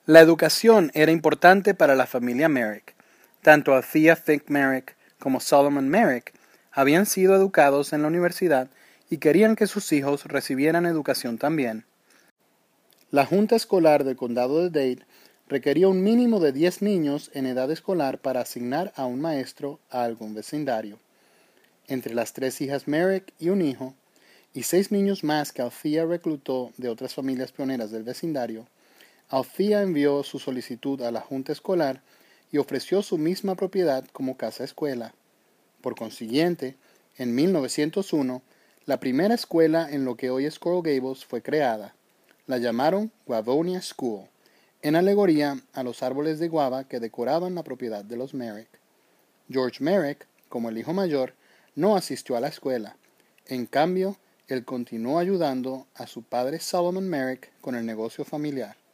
La educación era importante para la familia Merrick. Tanto Althea Fink Merrick como Solomon Merrick habían sido educados en la universidad y querían que sus hijos recibieran educación también. La Junta Escolar del Condado de Dade requería un mínimo de 10 niños en edad escolar para asignar a un maestro a algún vecindario. Entre las 3 hijas Merrick y un hijo, y 6 niños más que Althea reclutó de otras familias pioneras del vecindario, Althea envió su solicitud a la Junta Escolar y ofreció su misma propiedad como casa escuela. Por consiguiente, en 1901, la primera escuela en lo que hoy es Coral Gables fue creada. La llamaron Guavonia School, en alegoría a los árboles de guava que decoraban la propiedad de los Merrick. George Merrick, como el hijo mayor, no asistió a la escuela. En cambio, él continuó ayudando a su padre Solomon Merrick con el negocio familiar.